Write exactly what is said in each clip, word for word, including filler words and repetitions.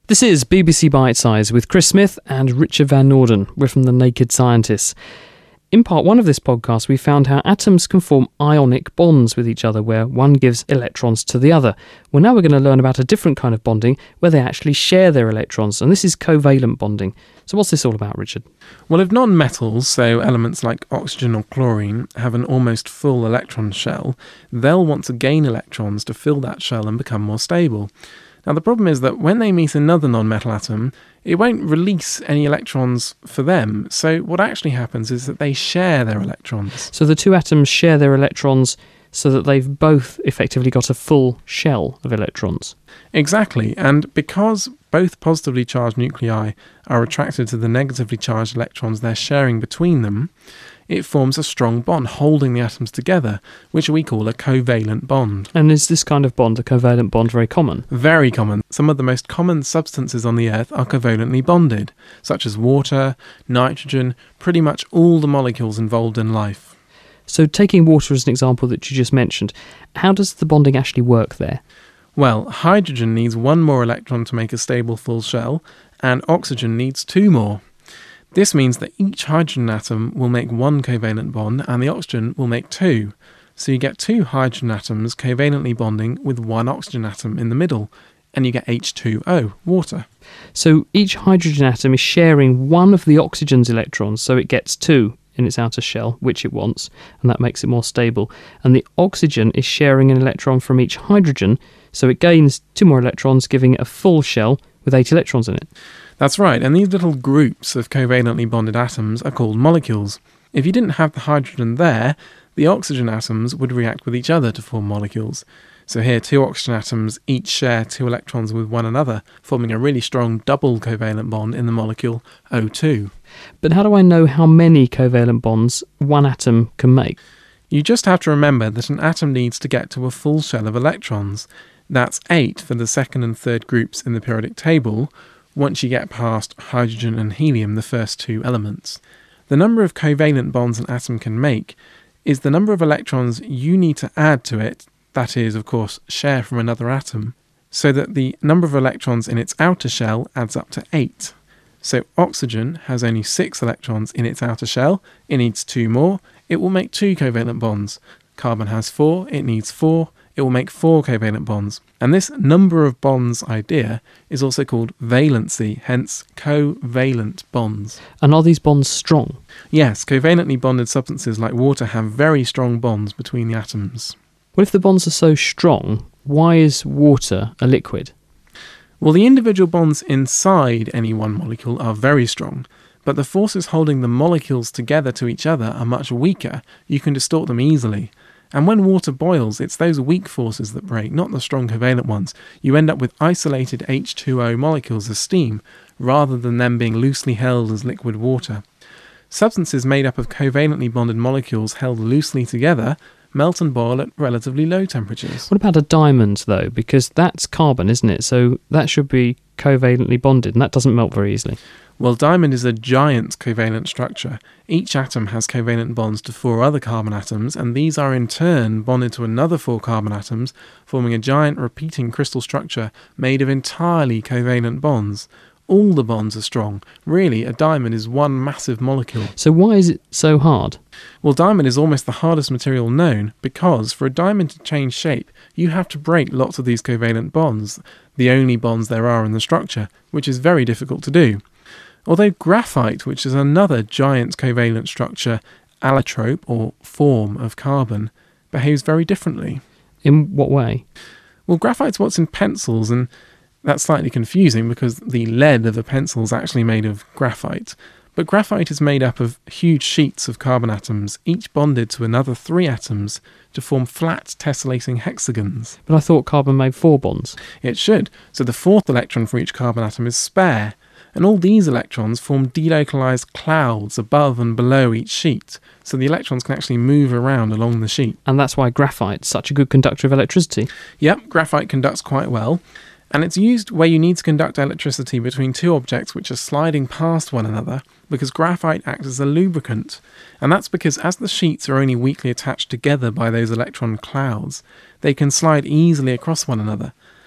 This is B B C Bitesize with Chris Smith and Richard Van Noorden. We're from The Naked Scientists. In part one of this podcast, we found how atoms can form ionic bonds with each other, where one gives electrons to the other. Well, now we're going to learn about a different kind of bonding, where they actually share their electrons, and this is covalent bonding. So what's this all about, Richard? Well, if non-metals, so elements like oxygen or chlorine, have an almost full electron shell, they'll want to gain electrons to fill that shell and become more stable. Now, the problem is that when they meet another non-metal atom, it won't release any electrons for them. So what actually happens is that they share their electrons. So the two atoms share their electrons so that they've both effectively got a full shell of electrons. Exactly, and because both positively charged nuclei are attracted to the negatively charged electrons they're sharing between them, it forms a strong bond holding the atoms together, which we call a covalent bond. And is this kind of bond, a covalent bond, very common? Very common. Some of the most common substances on the Earth are covalently bonded, such as water, nitrogen, pretty much all the molecules involved in life. So taking water as an example that you just mentioned, how does the bonding actually work there? Well, hydrogen needs one more electron to make a stable full shell, and oxygen needs two more. This means that each hydrogen atom will make one covalent bond and the oxygen will make two. So you get two hydrogen atoms covalently bonding with one oxygen atom in the middle, and you get H two O, water. So each hydrogen atom is sharing one of the oxygen's electrons, so it gets two in its outer shell, which it wants, and that makes it more stable. And the oxygen is sharing an electron from each hydrogen, so it gains two more electrons, giving it a full shell with eight electrons in it. That's right, and these little groups of covalently bonded atoms are called molecules. If you didn't have the hydrogen there, the oxygen atoms would react with each other to form molecules. So here, two oxygen atoms each share two electrons with one another, forming a really strong double covalent bond in the molecule O two. But how do I know how many covalent bonds one atom can make? You just have to remember that an atom needs to get to a full shell of electrons. That's eight for the second and third groups in the periodic table, once you get past hydrogen and helium, the first two elements. The number of covalent bonds an atom can make is the number of electrons you need to add to it, that is, of course, share from another atom, so that the number of electrons in its outer shell adds up to eight. So oxygen has only six electrons in its outer shell, it needs two more, it will make two covalent bonds. Carbon has four, it needs four, it will make four covalent bonds. And this number of bonds idea is also called valency, hence covalent bonds. And are these bonds strong? Yes, covalently bonded substances like water have very strong bonds between the atoms. Well, if the bonds are so strong, why is water a liquid? Well, the individual bonds inside any one molecule are very strong, but the forces holding the molecules together to each other are much weaker. You can distort them easily. And when water boils, it's those weak forces that break, not the strong covalent ones. You end up with isolated H two O molecules as steam, rather than them being loosely held as liquid water. Substances made up of covalently bonded molecules held loosely together melt and boil at relatively low temperatures. What about a diamond, though? Because that's carbon, isn't it? So that should be covalently bonded, and that doesn't melt very easily. Well, diamond is a giant covalent structure. Each atom has covalent bonds to four other carbon atoms, and these are in turn bonded to another four carbon atoms, forming a giant repeating crystal structure made of entirely covalent bonds. All the bonds are strong. Really, a diamond is one massive molecule. So why is it so hard? Well, diamond is almost the hardest material known, because for a diamond to change shape, you have to break lots of these covalent bonds, the only bonds there are in the structure, which is very difficult to do. Although graphite, which is another giant covalent structure, allotrope, or form of carbon, behaves very differently. In what way? Well, graphite's what's in pencils, and that's slightly confusing because the lead of a pencil is actually made of graphite. But graphite is made up of huge sheets of carbon atoms, each bonded to another three atoms to form flat tessellating hexagons. But I thought carbon made four bonds. It should, so the fourth electron for each carbon atom is spare. And all these electrons form delocalized clouds above and below each sheet, so the electrons can actually move around along the sheet. And that's why graphite's such a good conductor of electricity. Yep, graphite conducts quite well, and it's used where you need to conduct electricity between two objects which are sliding past one another, because graphite acts as a lubricant. And that's because as the sheets are only weakly attached together by those electron clouds, they can slide easily across one another.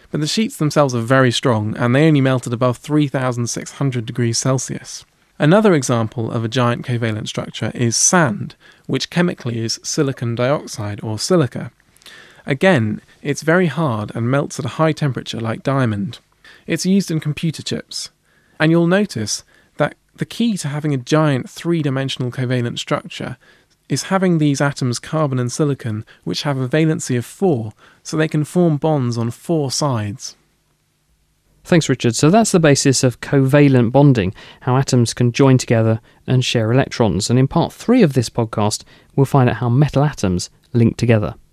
but the sheets themselves are very strong and they only melt at above three thousand six hundred degrees Celsius. Another example of a giant covalent structure is sand, which chemically is silicon dioxide or silica. Again, it's very hard and melts at a high temperature like diamond. It's used in computer chips. And you'll notice that the key to having a giant three-dimensional covalent structure is having these atoms carbon and silicon which have a valency of four, so they can form bonds on four sides. Thanks, Richard. So that's the basis of covalent bonding, how atoms can join together and share electrons. And in part three of this podcast, we'll find out how metal atoms link together.